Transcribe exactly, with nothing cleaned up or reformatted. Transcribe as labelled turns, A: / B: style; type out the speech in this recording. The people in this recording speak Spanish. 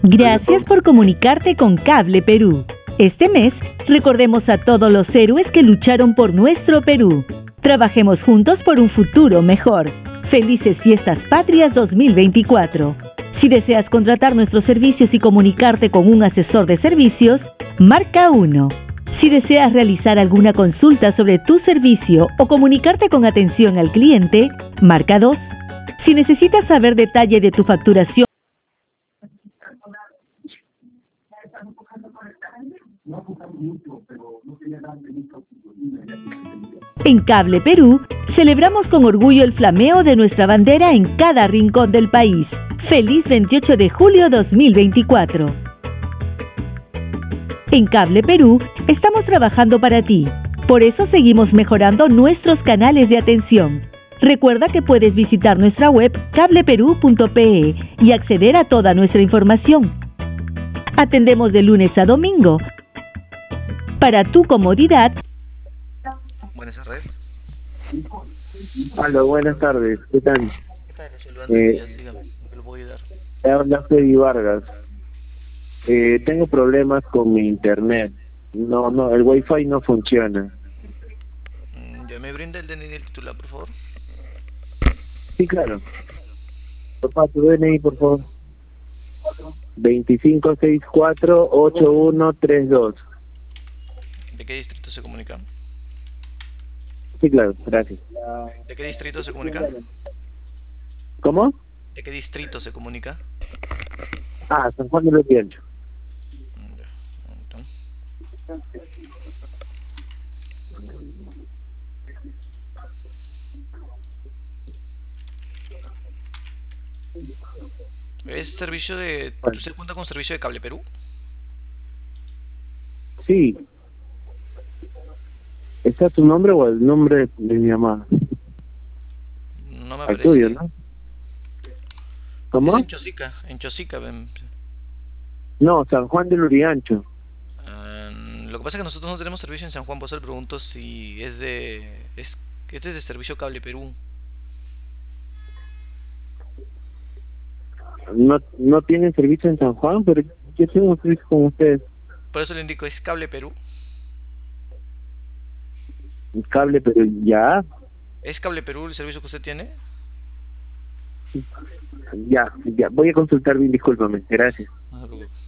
A: Gracias por comunicarte con Cable Perú. Este mes, recordemos a todos los héroes que lucharon por nuestro Perú. Trabajemos juntos por un futuro mejor. Felices Fiestas Patrias dos mil veinticuatro. Si deseas contratar nuestros servicios y comunicarte con un asesor de servicios, marca uno. Si deseas realizar alguna consulta sobre tu servicio o comunicarte con atención al cliente, marca dos. Si necesitas saber detalle de tu facturación, en Cable Perú, celebramos con orgullo el flameo de nuestra bandera en cada rincón del país. ¡Feliz veintiocho de julio dos mil veinticuatro! En Cable Perú, estamos trabajando para ti. Por eso seguimos mejorando nuestros canales de atención. Recuerda que puedes visitar nuestra web cable perú punto pe y acceder a toda nuestra información. Atendemos de lunes a domingo. Para tu comodidad.
B: Buenas tardes.
C: Hola, buenas tardes. ¿Qué tal?
B: ¿Qué tal? Soy Leandro
C: Eh,
B: Díaz, dígame, ¿en qué lo puedo ayudar?
C: Te habla Freddy Vargas. Eh, tengo problemas con mi internet. No, no, el wifi no funciona.
B: Mm, ¿Ya me brinda el D N I del titular, por favor?
C: Sí, claro. Papá, tu D N I, por favor. veinticinco sesenta y cuatro ochenta y uno treinta y dos.
B: ¿De qué distrito se comunica?
C: Sí, claro, gracias.
B: ¿De qué distrito se comunica?
C: ¿Cómo?
B: ¿De qué distrito se comunica?
C: Ah, San Juan de los Pianchos.
B: Mm, ya, un momento. ¿Es servicio de...
C: Bueno,
B: ¿Usted cuenta con servicio de Cable Perú?
C: sí. ¿Está tu nombre o el nombre de mi mamá?
B: No me
C: Al tuyo,
B: aparece.
C: ¿no?
B: Es
C: ¿Cómo?
B: en Chosica, en Chosica. ven.
C: No, San Juan del Urigancho.
B: Ah, lo que pasa es que nosotros no tenemos servicio en San Juan, por eso le pregunto si es de... Es, este es de servicio Cable Perú.
C: No, no tienen servicio en San Juan, pero yo tengo un servicio con ustedes.
B: Por eso le indico, ¿es Cable Perú?
C: Un cable, pero ya,
B: ¿Es Cable Perú el servicio que usted tiene?
C: ya, ya. Voy a consultar bien, discúlpame. Gracias.
B: No se preocupe.